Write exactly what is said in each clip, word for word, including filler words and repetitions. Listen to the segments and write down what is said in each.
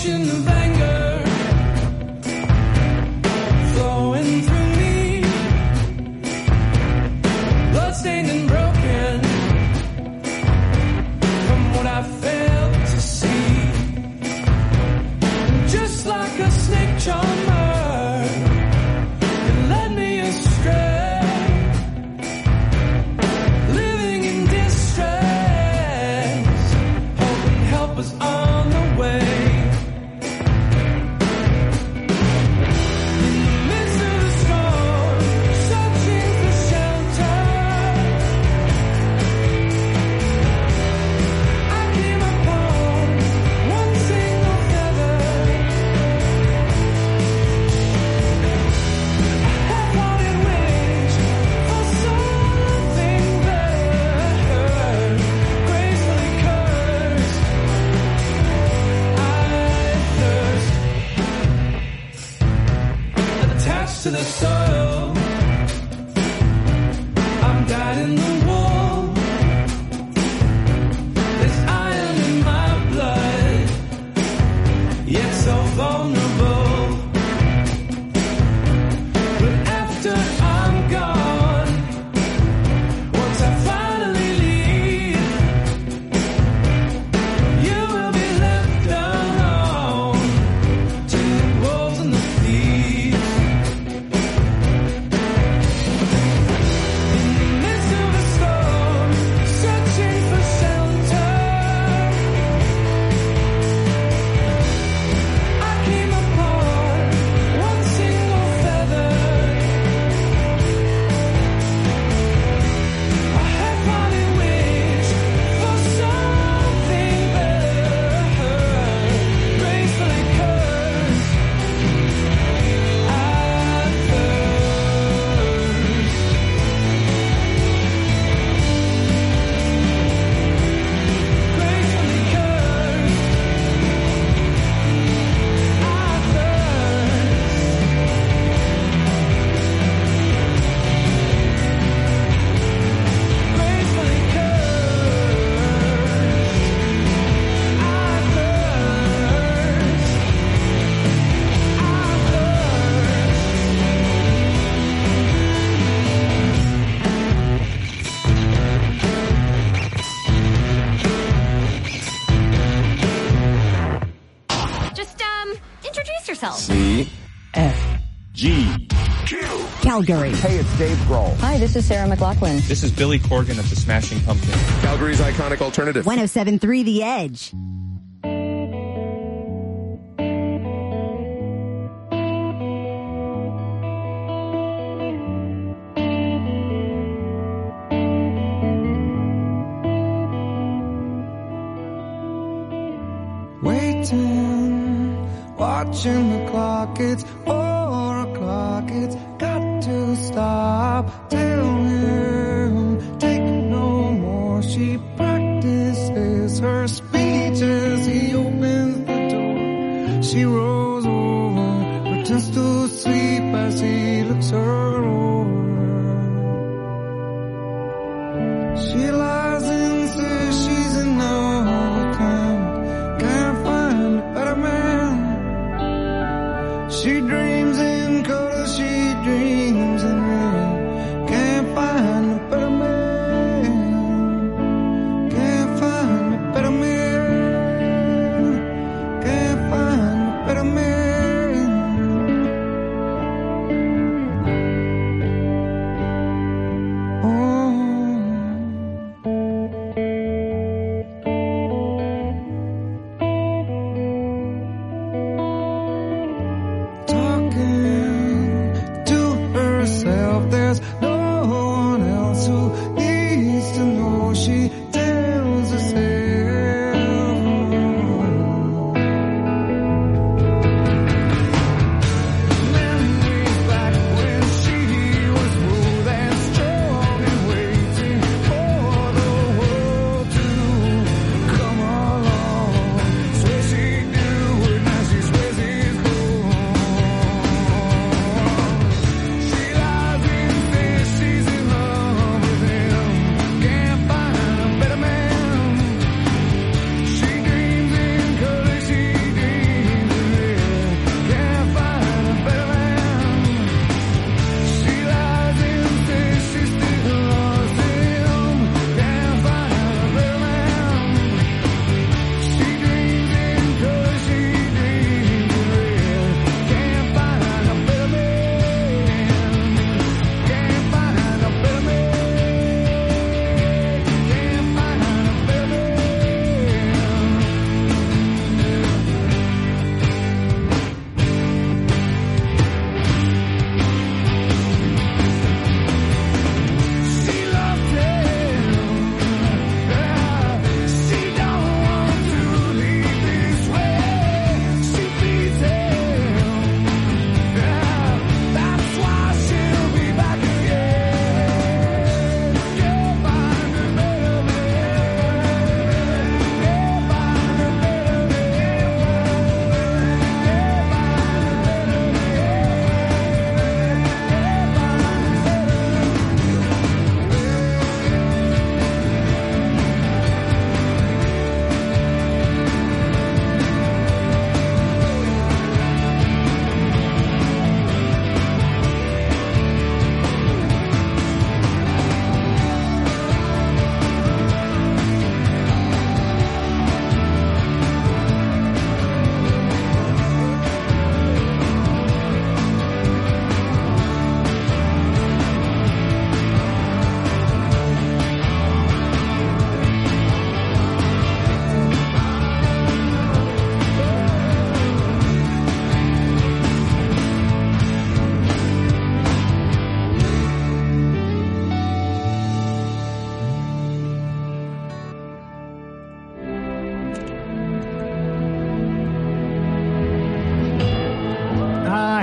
ocean of anger flowing through me, bloodstained and broken from what I failed to see. Just like a snake charmer, it led me astray, living in distress, hoping help was on the way. In the midst of the storm, searching for shelter, I came upon one single feather, a half-hearted wish for something better, gracefully cursed. I thirst, attached to the soil. I'm dyed in the wool. There's iron in my blood, yet so vulnerable. But after I'm gone, once I finally leave, you will be left alone to the wolves and the thieves. In the midst of a storm, searching for shelter, I came upon one single feather, a half-hearted wish for something better, gracefully cursed. I thirst, gracefully cursed. I thirst, gracefully Just, um, introduce yourself. C F G Calgary. Hey, it's Dave Grohl. Hi, this is Sarah McLachlan. This is Billy Corgan of the Smashing Pumpkins. Calgary's iconic alternative. one oh seven point three The Edge. Waiting, watching the clock, it's four o'clock, it's got to stop. Tell him, take no more. She practices her speech as he opens the door. She rolls over, pretends to sleep as he looks her over. She lies and says she's in no kind, can't find a better man. She dreams in color, she dreams in rain, can't find a better man, can't find a better man, can't find a better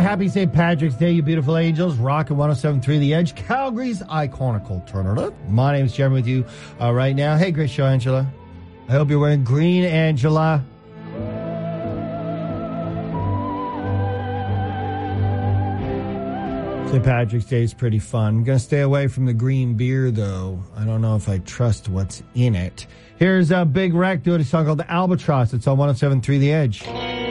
happy Saint Patrick's Day, you beautiful angels. Rock at one oh seven point three The Edge, Calgary's iconic alternative. My name's Jeremy with you uh, right now. Hey, great show, Angela. I hope you're wearing green, Angela. Saint Patrick's Day is pretty fun. I'm going to stay away from the green beer, though. I don't know if I trust what's in it. Here's a Big Wreck doing a song called The Albatross. It's on one oh seven point three The Edge.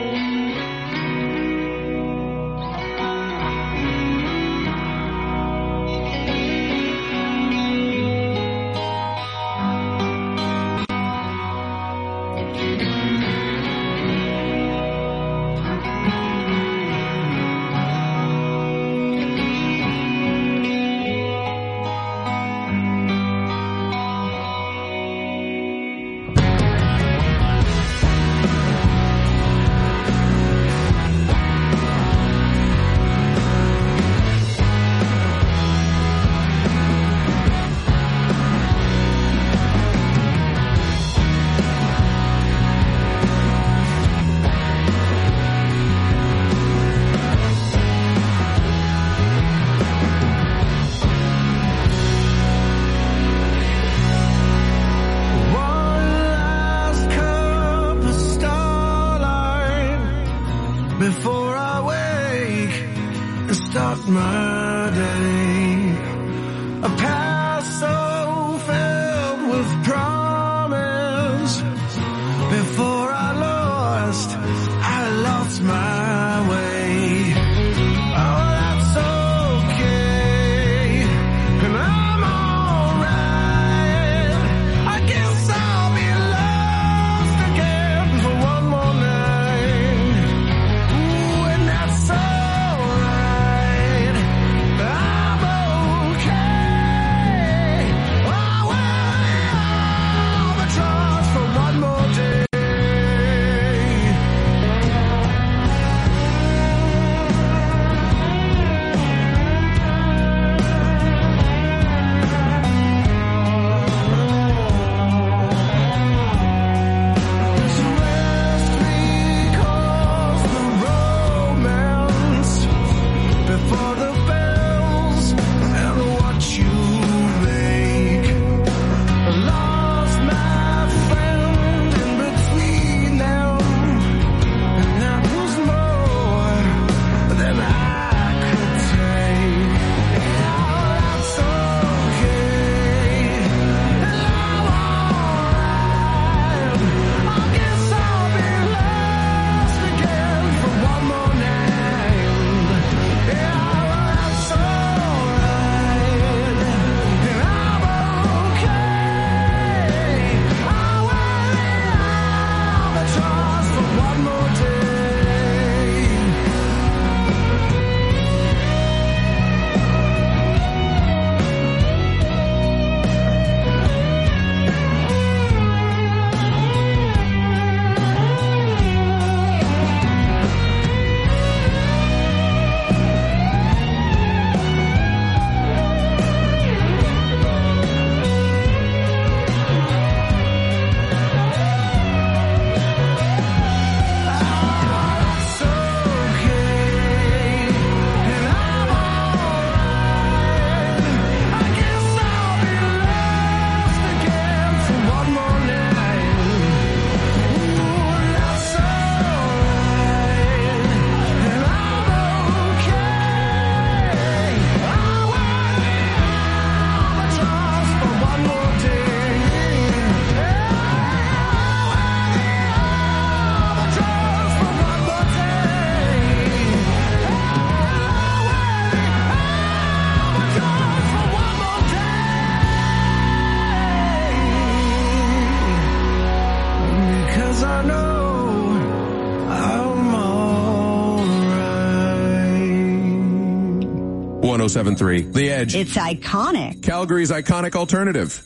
one oh seven point three The Edge. It's iconic. Calgary's iconic alternative.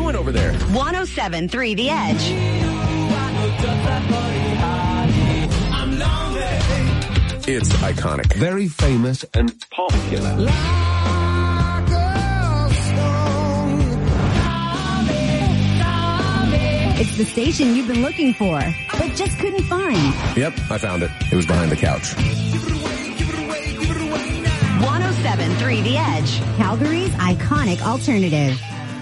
doing over there? one oh seven point three The Edge. It's iconic. Very famous and popular. It's the station you've been looking for, but just couldn't find. Yep, I found it. It was behind the couch. one oh seven point three The Edge. Calgary's iconic alternative.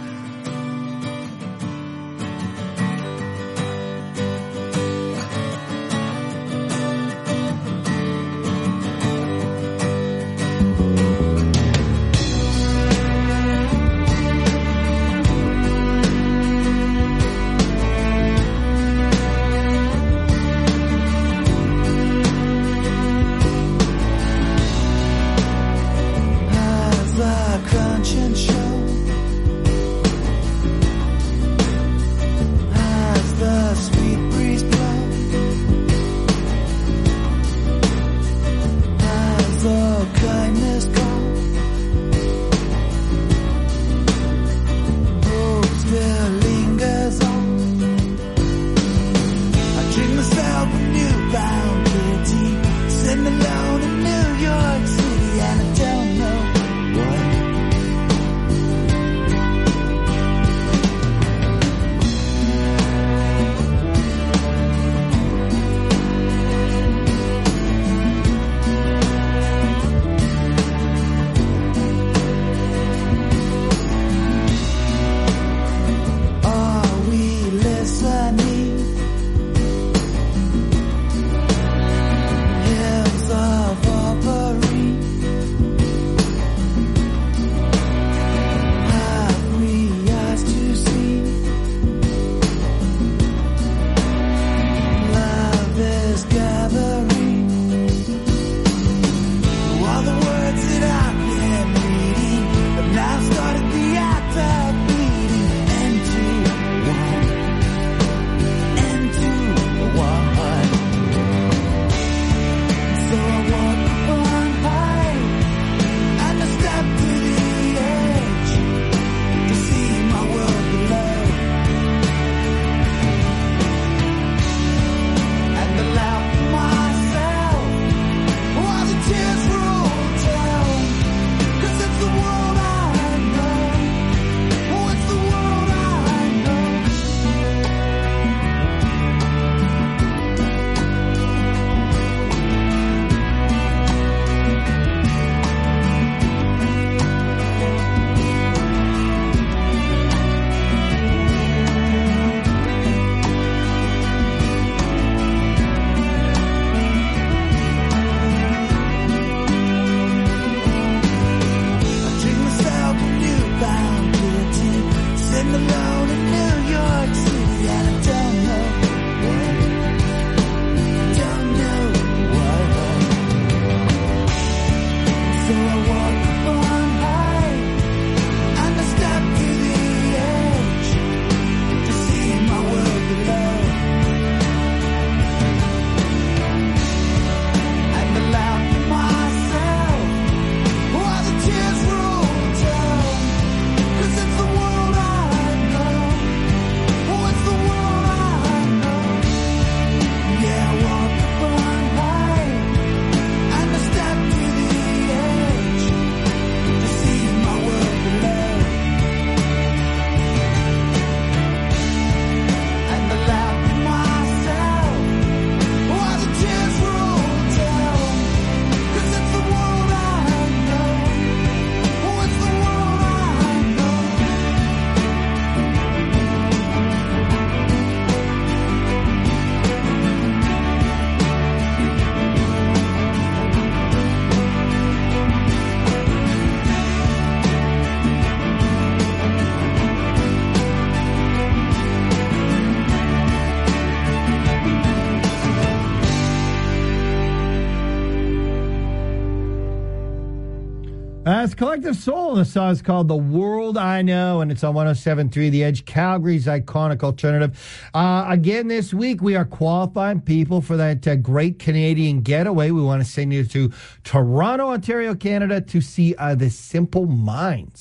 That's Collective Soul. The song's called The World I Know, and it's on one oh seven point three The Edge, Calgary's iconic alternative. Uh, again, this week, we are qualifying people for that uh, great Canadian getaway. We want to send you to Toronto, Ontario, Canada to see uh, the Simple Minds.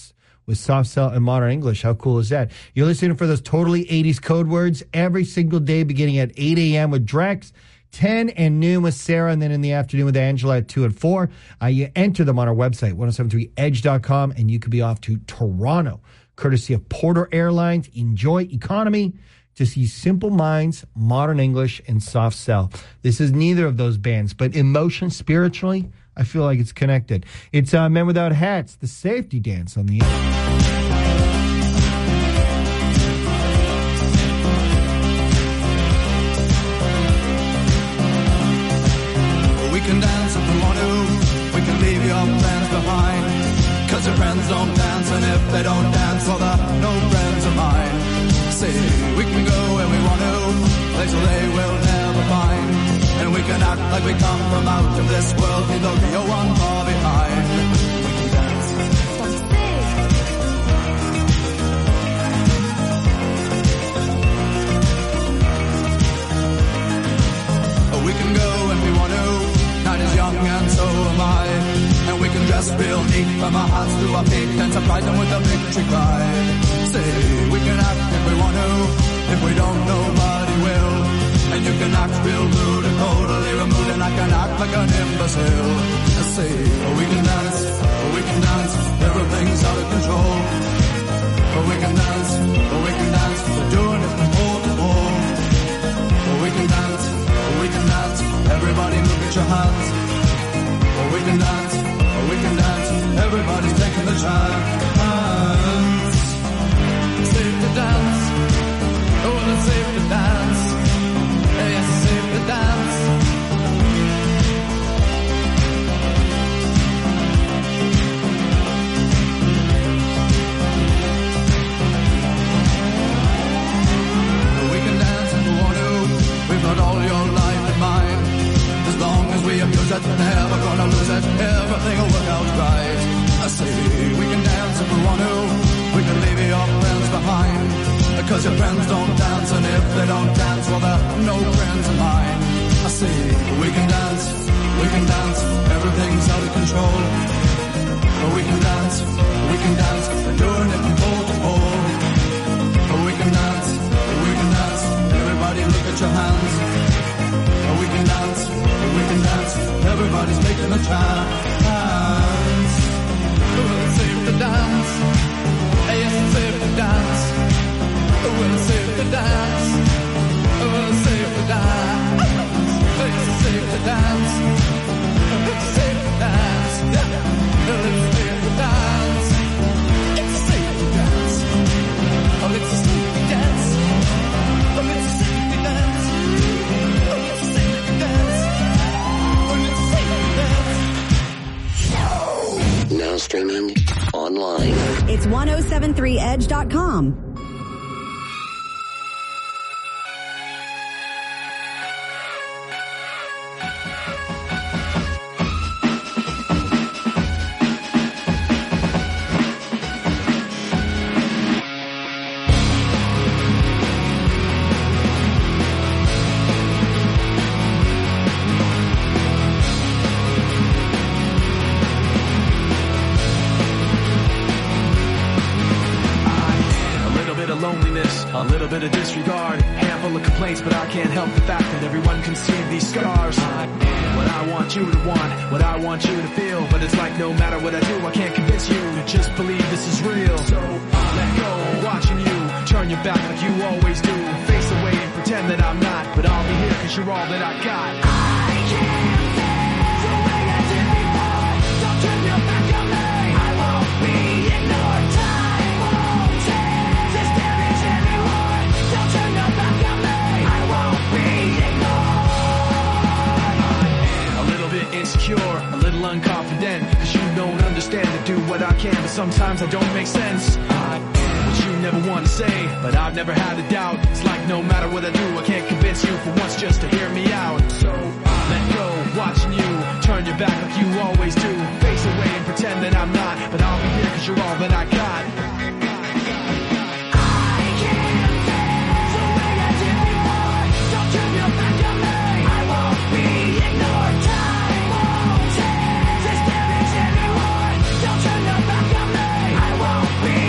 with soft sell and modern English. How cool is that? You're listening for those totally eighties code words every single day beginning at eight a.m. with Drex, ten and noon with Sarah, and then in the afternoon with Angela at two and four. Uh, you enter them on our website, ten seventy-three edge dot com, and you could be off to Toronto, courtesy of Porter Airlines. Enjoy economy to see Simple Minds, Modern English, and Soft Cell. This is neither of those bands, but emotion, spiritually, I feel like it's connected. It's uh, Men Without Hats, the safety dance on the end. We can dance if we want to. We can leave your friends behind. Cause your friends don't dance, and if they don't dance, well, they're no friends of mine. Say, we can go where we want to, places they will never find. And we can act like we come from out of this world, we look you're one far behind. We can dance. Oh, we can go when we want to, night is young and so am I. And we can dress real neat from our hearts to our feet and surprise them with a victory cry. Say, we can act if we want to, if we don't, nobody will. And you can act real rude and totally removed, and I can act like an imbecile. I say, oh, we can dance, oh, we can dance, everything's out of control. Oh, we can dance, oh, we can dance, we're doing it from pole to pole. Oh, we can dance, oh, we can dance, everybody look at your hands. Oh, we can dance, oh, we can dance, everybody's taking the chance. It's safe to dance, oh, it's safe to dance. Yes, it's safe to dance. We can dance if we want to. We've got all your life in mind. As long as we abuse it, never gonna lose it. Everything will work out right. I say we can dance if we want to. We can leave your friends behind. Because your friends don't dance, and if they don't dance, well, they're no friends of mine. I say, we can dance, we can dance, everything's out of control. But we can dance, we can dance, we're doing it from pole to pole. But we can dance, we can dance, everybody look at your hands. But we can dance, we can dance, everybody's making a chance. Well, it's safe to dance, yes, it's safe to dance. Well, it's safe to dance. Well, it's safe to dance. It's safe to dance. It's safe to dance. Well, it's safe to dance. It's safe to dance. Oh, it's safe to dance. Oh, it's safe to dance. Oh, it's safe to dance. Oh, it's safe to dance. Now streaming online. It's ten seventy-three edge dot com. A little bit of disregard, handful of complaints, but I can't help the fact that everyone can see these scars. I am what I want you to want, what I want you to feel, but it's like no matter what I do, I can't convince you to just believe this is real. So I let go, watching you turn your back like you always do, face away and pretend that I'm not, but I'll be here cause you're all that I got. I can't stand the way I did before, don't turn your back on me, I won't be ignored, time won't change this damage anymore, don't turn your back on me, I won't be ignored. I am a little bit insecure, a little unconfident, cause you don't understand to do what I can, but sometimes I don't make sense. I am what you never want to say, but I've never had a doubt. It's like no matter what I do, I can't convince you for once just to hear me out. So I let go, watching you turn your back like you always do, face away and pretend that I'm not, but I'll be here cause you're all that I got. I can't stand the way I did before, don't turn your back on me, I won't be ignored, time won't change this damage anymore, don't turn your back on me, I won't be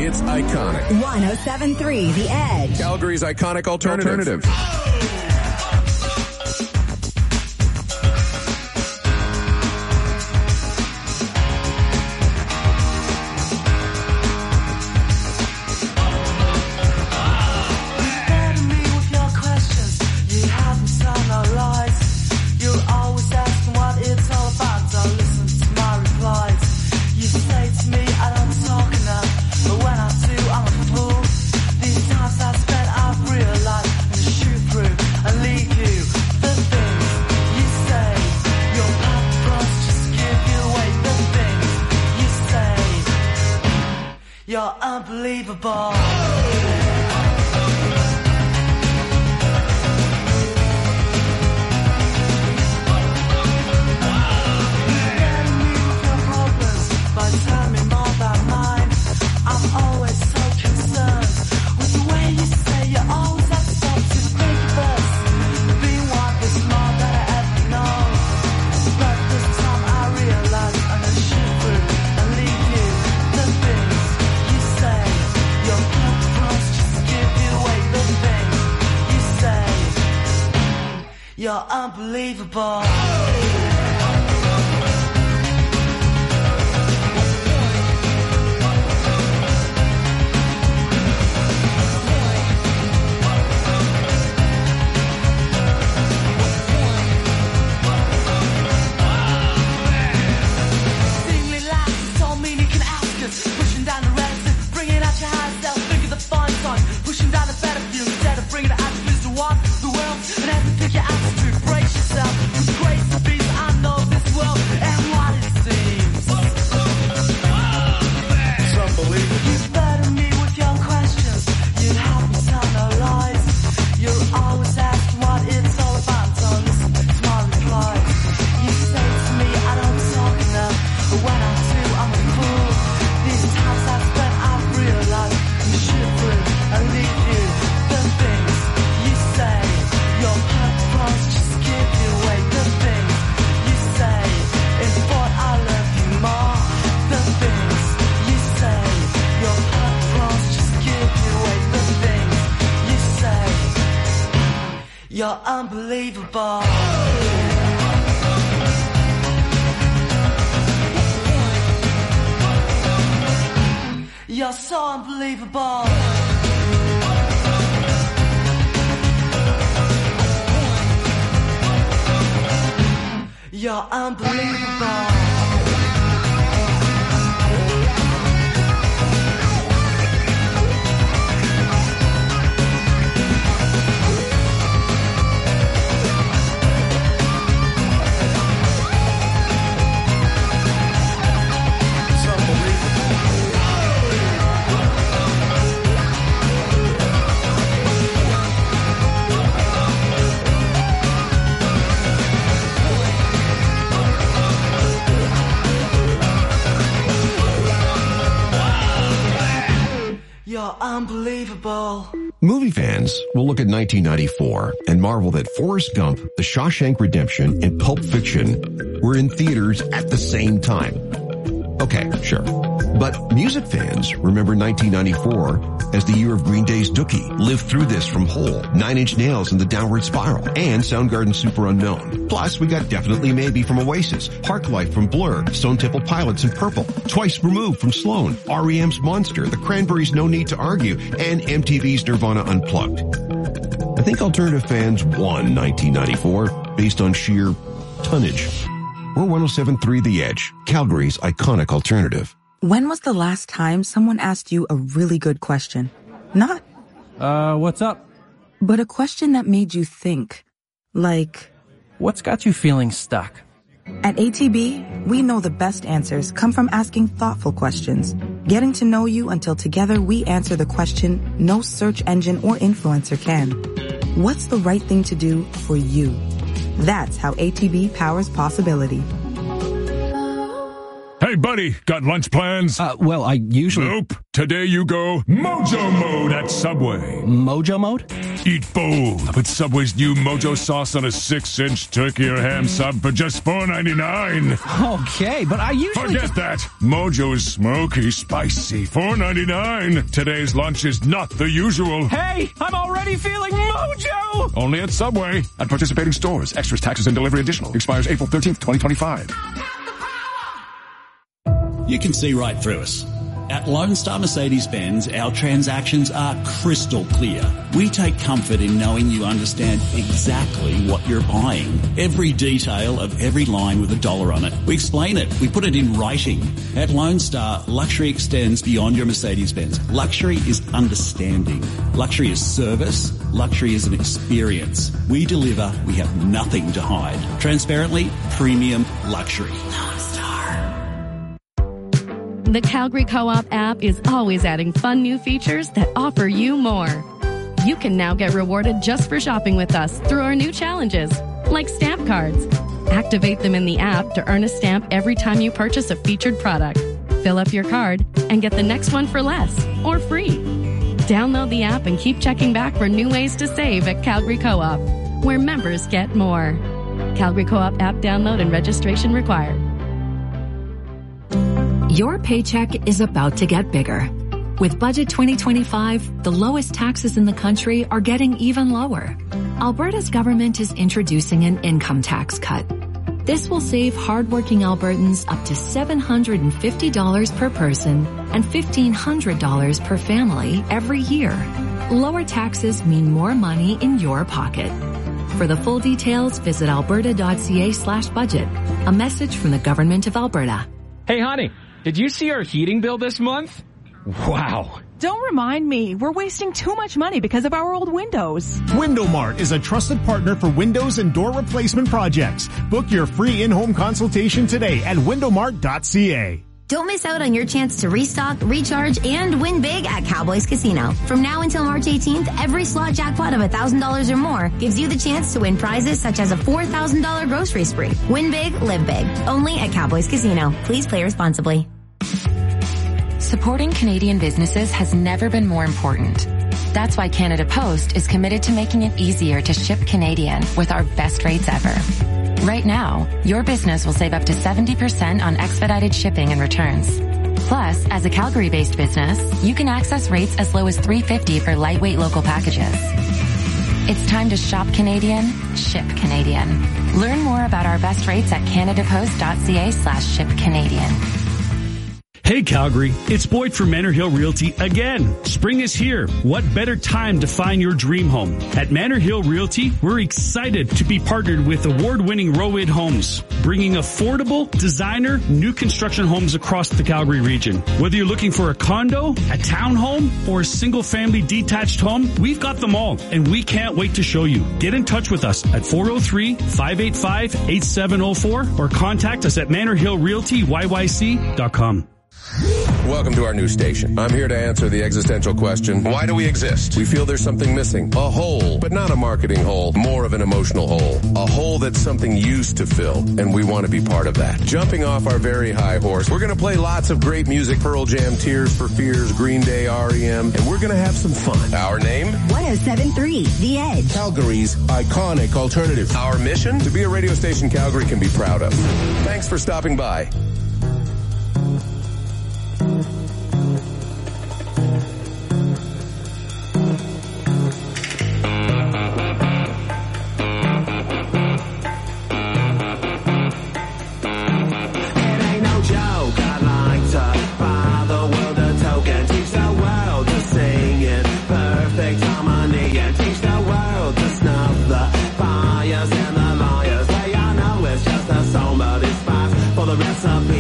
It's iconic. one oh seven point three The Edge. Calgary's iconic alternative. You're unbelievable. You're unbelievable. You're unbelievable. You're so unbelievable. You're unbelievable. You're unbelievable. Movie fans will look at nineteen ninety-four and marvel that Forrest Gump, The Shawshank Redemption, and Pulp Fiction were in theaters at the same time. Okay, sure. But music fans remember nineteen ninety-four as the year of Green Day's Dookie, Live Through This from Hole, Nine Inch Nails and the Downward Spiral, and Soundgarden's Super Unknown. Plus, we got Definitely Maybe from Oasis, Parklife from Blur, Stone Temple Pilots and Purple, Twice Removed from Sloan, R E M's Monster, The Cranberries' No Need to Argue, and M T V's Nirvana Unplugged. I think alternative fans won nineteen ninety-four based on sheer tonnage. We're one oh seven point three The Edge, Calgary's iconic alternative. When was the last time someone asked you a really good question? Not, Uh, what's up? but a question that made you think. Like, What's got you feeling stuck? at A T B, we know the best answers come from asking thoughtful questions, getting to know you until together we answer the question no search engine or influencer can. What's the right thing to do for you? That's how A T B powers possibility. Hey, Hey, buddy, got lunch plans? Uh, well, I usually... Nope. Today you go Mojo Mode at Subway. Mojo Mode? Eat bold with Subway's new Mojo sauce on a six-inch turkey or ham sub for just four ninety-nine. Okay, but I usually... Forget just... that. Mojo's smoky, spicy, four ninety-nine. Today's lunch is not the usual. Hey, I'm already feeling Mojo! Only at Subway. At participating stores. Extras, taxes, and delivery additional. Expires April thirteenth, twenty twenty-five. You can see right through us. At Lone Star Mercedes-Benz, our transactions are crystal clear. We take comfort in knowing you understand exactly what you're buying. Every detail of every line with a dollar on it. We explain it. We put it in writing. At Lone Star, luxury extends beyond your Mercedes-Benz. Luxury is understanding. Luxury is service. Luxury is an experience. We deliver. We have nothing to hide. Transparently, premium luxury. Lone Star. The Calgary Co-op app is always adding fun new features that offer you more. You can now get rewarded just for shopping with us through our new challenges, like stamp cards. Activate them in the app to earn a stamp every time you purchase a featured product. Fill up your card and get the next one for less or free. Download the app and keep checking back for new ways to save at Calgary Co-op, where members get more. Calgary Co-op app download and registration required. Your paycheck is about to get bigger. With Budget twenty twenty-five, the lowest taxes in the country are getting even lower. Alberta's government is introducing an income tax cut. This will save hardworking Albertans up to seven hundred fifty dollars per person and fifteen hundred dollars per family every year. Lower taxes mean more money in your pocket. For the full details, visit alberta.ca slash budget. A message from the Government of Alberta. Hey, honey. Did you see our heating bill this month? Wow. Don't remind me. We're wasting too much money because of our old windows. WindowMart is a trusted partner for windows and door replacement projects. Book your free in-home consultation today at window mart dot c a. Don't miss out on your chance to restock, recharge, and win big at Cowboys Casino. From now until March eighteenth, every slot jackpot of one thousand dollars or more gives you the chance to win prizes such as a four thousand dollars grocery spree. Win big, live big. Only at Cowboys Casino. Please play responsibly. Supporting Canadian businesses has never been more important. That's why Canada Post is committed to making it easier to ship Canadian with our best rates ever. Right now, your business will save up to seventy percent on expedited shipping and returns. Plus, as a Calgary-based business, you can access rates as low as three dollars and fifty cents for lightweight local packages. It's time to shop Canadian, ship Canadian. Learn more about our best rates at canadapost.ca slash ship Canadian. Hey Calgary, it's Boyd from Manor Hill Realty again. Spring is here. What better time to find your dream home? At Manor Hill Realty, we're excited to be partnered with award-winning Rowid Homes, bringing affordable, designer, new construction homes across the Calgary region. Whether you're looking for a condo, a townhome, or a single-family detached home, we've got them all, and we can't wait to show you. Get in touch with us at four oh three, five eight five, eight seven oh four or contact us at manor hill realty y y c dot com. Welcome to our new station. I'm here to answer the existential question, why do we exist? We feel there's something missing. A hole, but not a marketing hole, more of an emotional hole. A hole that something used to fill, and we want to be part of that. Jumping off our very high horse, we're going to play lots of great music, Pearl Jam, Tears for Fears, Green Day, R E M, and we're going to have some fun. Our name? one oh seven point three The Edge. Calgary's iconic alternative. Our mission? To be a radio station Calgary can be proud of. Thanks for stopping by. Something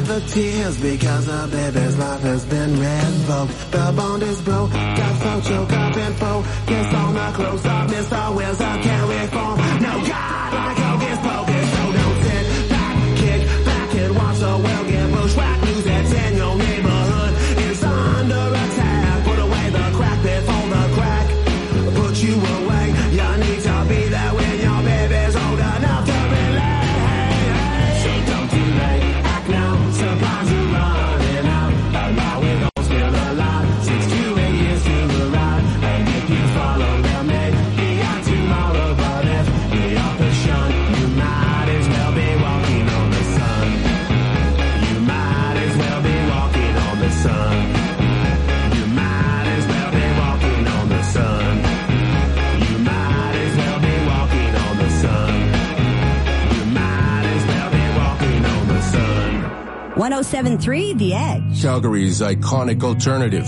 the tears because the baby's life has been revoked. The bond is broke, got so choked up and focused on the close up. Mister Wills, I can't reform. No God like Hocus Pocus, so don't sit back, kick back and watch the world get bushwhacked. News that's in your neighborhood is under attack. Put away the crack before the crack put you away. You need to be there when your baby's old enough to relate. So don't delay, act now, supplies are running out. Allow it all still alive, six to eight years to arrive. And if you follow them, maybe on tomorrow. But if you're off the shun, you might as well be walking on the sun. You might as well be walking on the sun. You might as well be walking on the sun. You might as well be walking on the sun. You might as well be walking on the sun. one oh seven point three The Edge. Calgary's iconic alternative.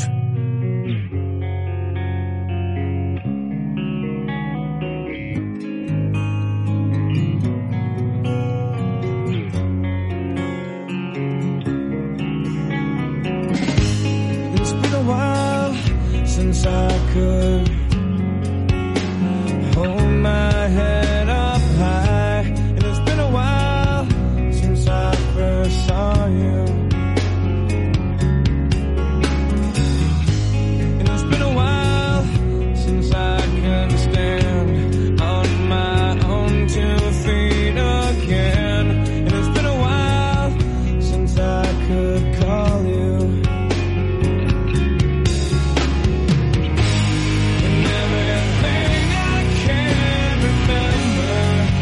It's been a while since I could hold my head up high, and it's been a while since I first saw you. And it's been a while since I could stand on my own two feet again. And it's been a while since I could call you. And everything I can remember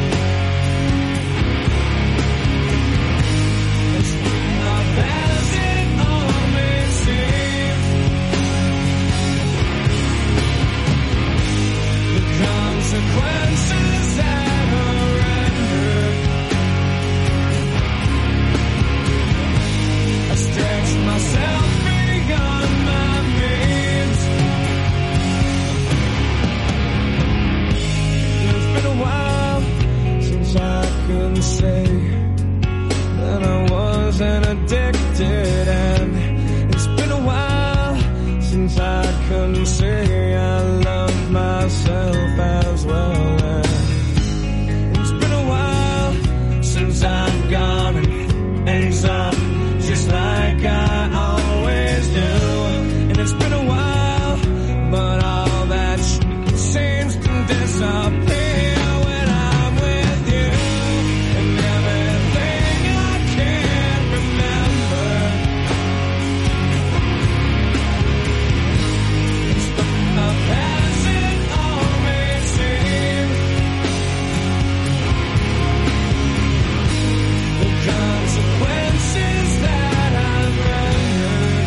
is not as it always seems. The consequences that are rendered, I stretch myself beyond my means. It's been a while since I could say that I wasn't addicted, and it's been a while since I couldn't say I love myself as well. And it's been a while since I've gone and ends up just like I always do. And it's been a while, but all that sh- seems to disappear when I'm with you. And everything I can remember is not as it always seems. The consequences that I've rendered,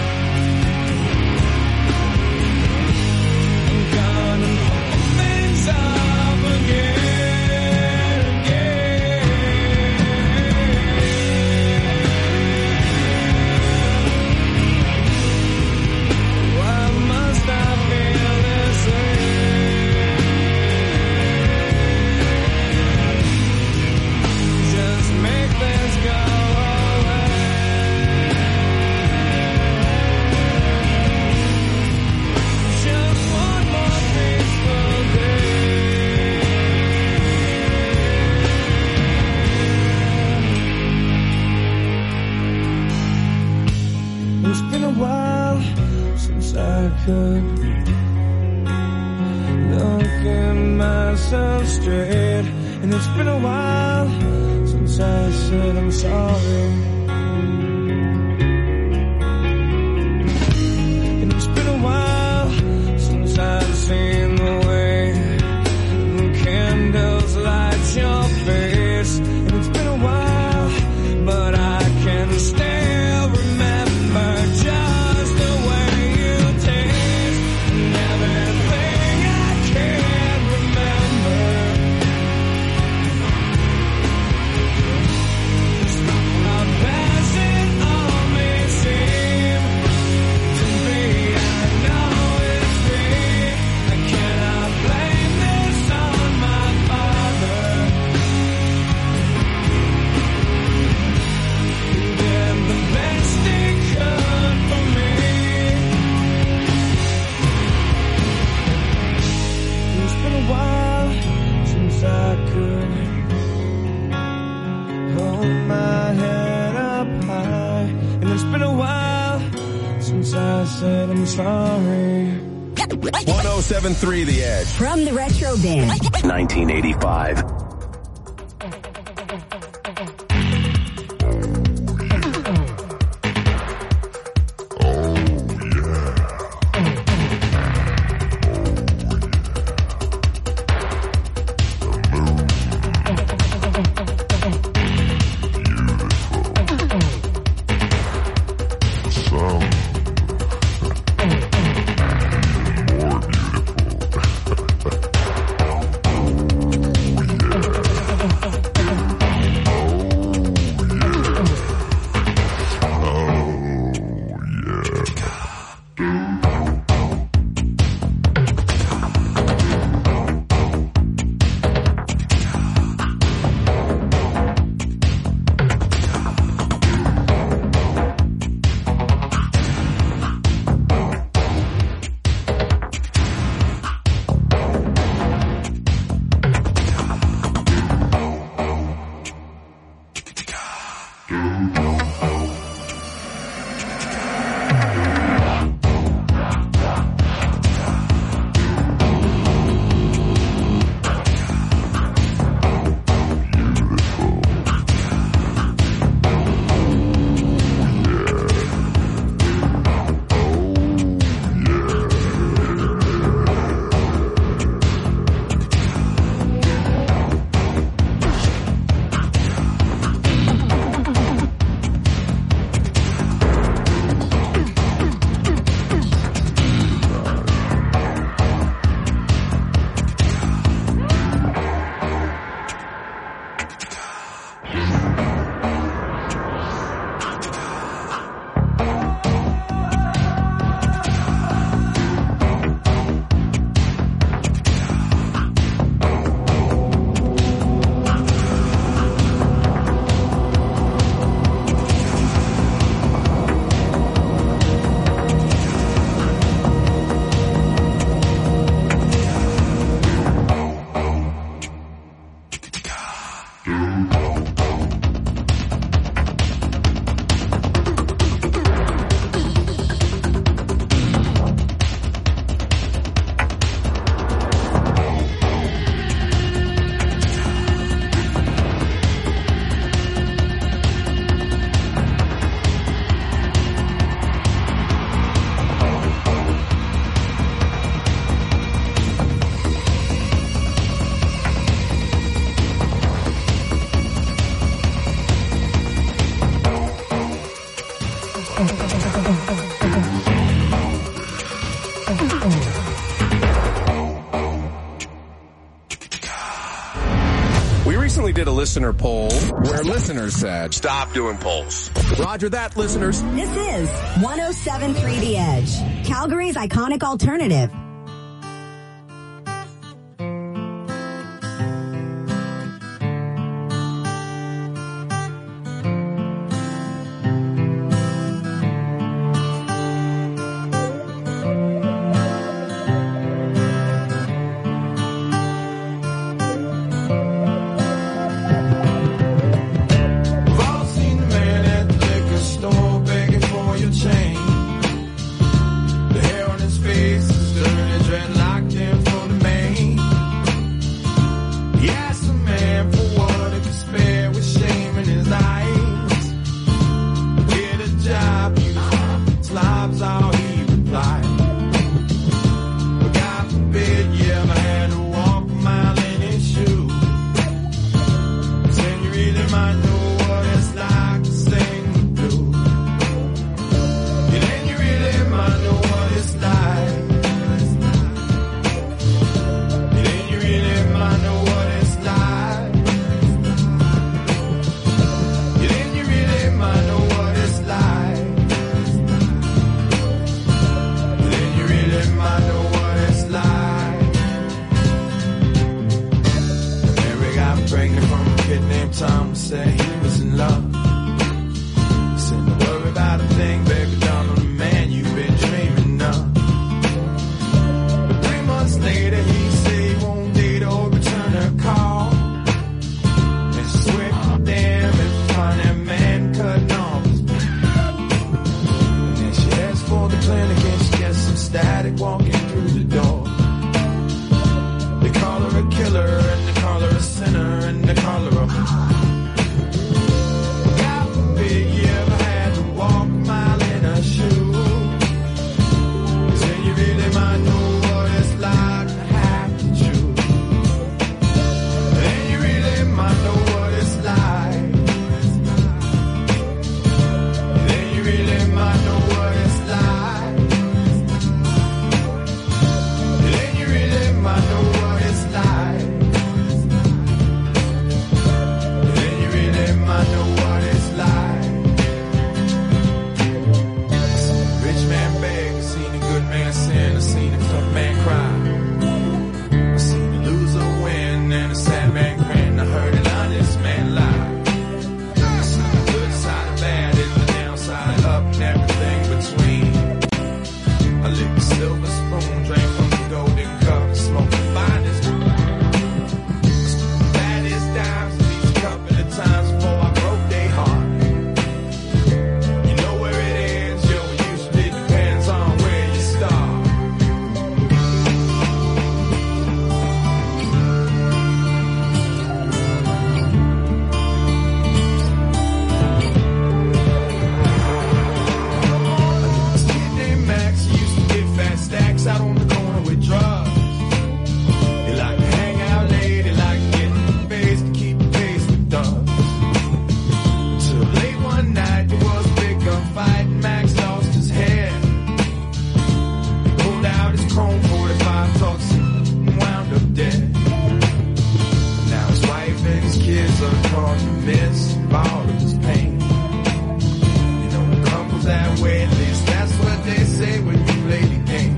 I'm gonna hold things up again, again. Why must I feel this way? Just make this go away. Just one more peaceful day. It's been a while since I could look at myself straight, and it's been a while since I said I'm sorry. And it's been a while since I've seen the way the candles light your face. And it's been a while, but I can still remember just the way you taste. And everything I can remember is not bad. said I'm sorry. one oh seven point three The Edge. From the Retro Bin. nineteen eighty-five. We recently did a listener poll where listeners said, stop doing polls. Roger that, listeners. This is one oh seven point three The Edge, Calgary's iconic alternative. Clinic static walking through the door. They call her a killer, and they call her a sinner, and they call her a... God forbid you ever had to walk a mile in a shoe. 'Cause then you really might know what it's like to have to choose. Then you really might know what it's like. Then you really might know what it's like. Then you really might know what it's like. Then you really might know what it's like. I seen a rich man beg, I seen a good man sin, I seen a tough man cry. I seen a loser win and a sad man grin. I heard an honest man lie. I seen the good side of bad and the downside up and everything between. I licked the silver spoon, drank from the golden cup, and smoked the finest, baddest dimes at least a couple of times before I broke their heart. You know where it ends, yo, it usually depends on where you start. This kid named Max, he used to get fat stacks out on the corner with drugs. He liked to hang out late, he liked to get in the face to keep pace with thugs. Until late one night, there was a big gunfight and Max lost his head. He pulled out his chrome forty-five Tulsa and wound up dead. Now his wife and his kids are caught in the midst of all of his pain. You know, it crumbles that way, at least that's what they say when you play the game.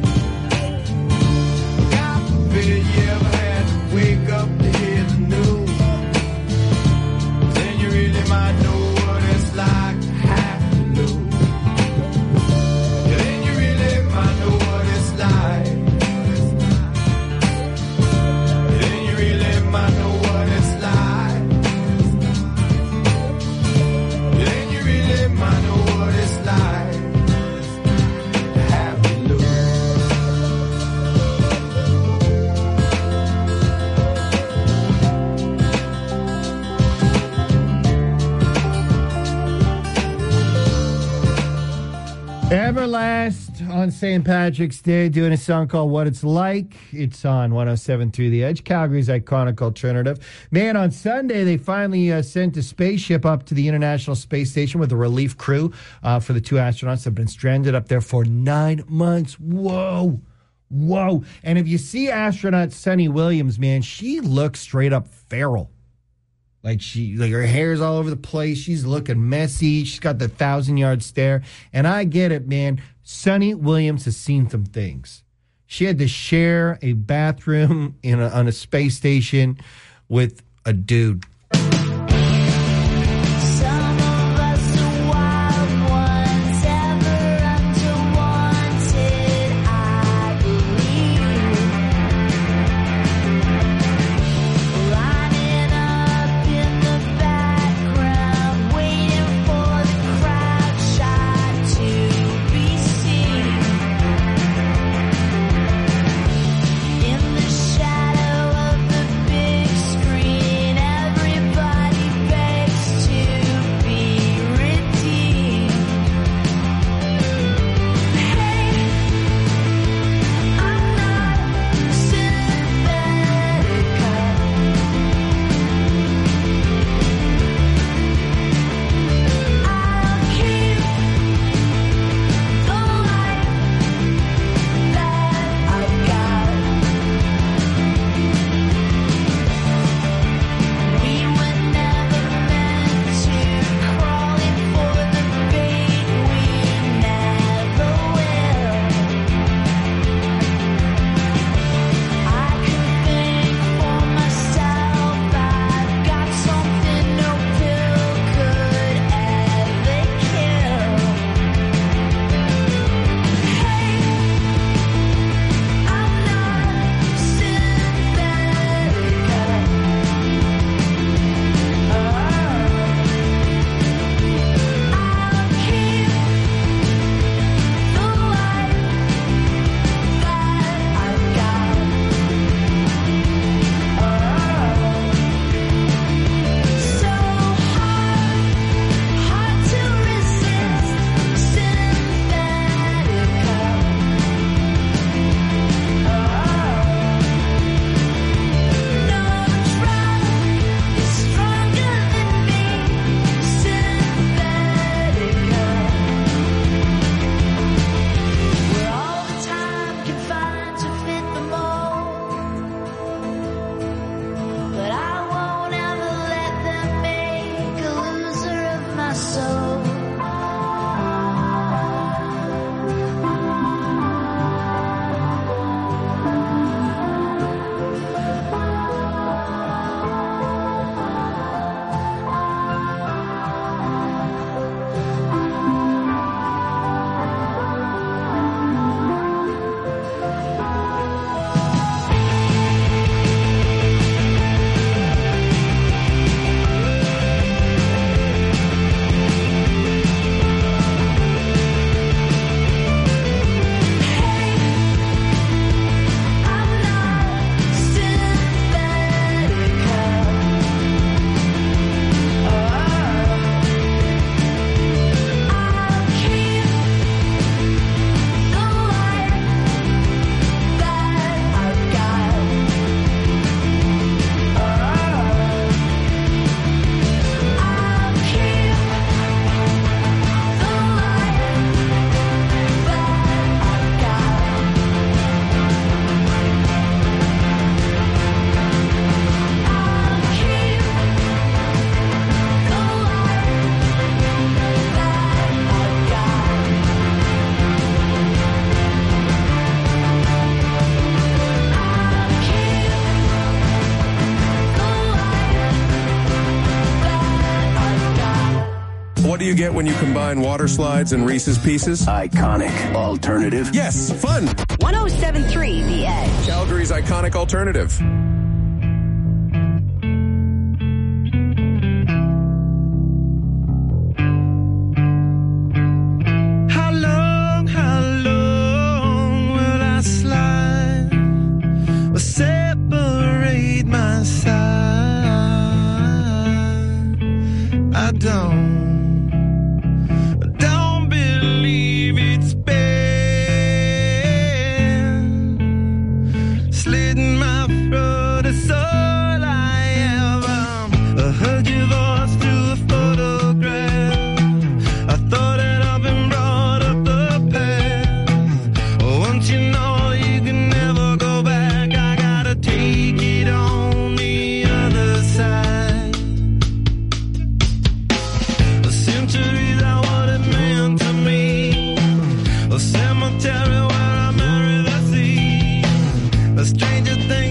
God forbid you ever had to wake up to hear the news. Then you really might know what it's like to have to lose. Then you really might know what it's like. Then you really might know what it's like. Then you really might know what it's like to have to lose. Everlast on Saint Patrick's Day doing a song called What It's Like. It's on one oh seven point three The Edge, Calgary's iconic alternative. Man, on Sunday, they finally uh, sent a spaceship up to the International Space Station with a relief crew uh, for the two astronauts that have been stranded up there for nine months. Whoa. Whoa. And if you see astronaut Sunny Williams, man, she looks straight up feral. Like she, like her hair's all over the place. She's looking messy. She's got the thousand yard stare. And I get it, man. Sunny Williams has seen some things. She had to share a bathroom in a, on a space station with a dude. In the shadow of the big screen, every you get when you combine water slides and Reese's Pieces? Iconic alternative. Yes, fun. one oh seven point three The Edge. Calgary's iconic alternative. How long, how long will I slide or separate my side? I don't, I don't believe it's been slitting my throat. It's all I ever. I heard your voice through a photograph. I thought it up and brought up the past. Once you know you can never go back, I gotta take it on the other side. The centuries are what it meant to me. A cemetery where I marry the sea. A stranger thing.